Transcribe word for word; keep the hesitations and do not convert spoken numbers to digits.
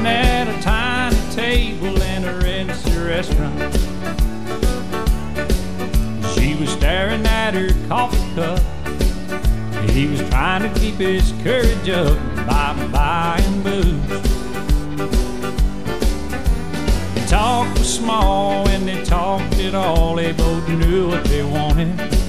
sitting at a tiny table in a red-sea restaurant. She was staring at her coffee cup. He was trying to keep his courage up by buying booze. They talked was small and they talked it all. They both knew what they wanted.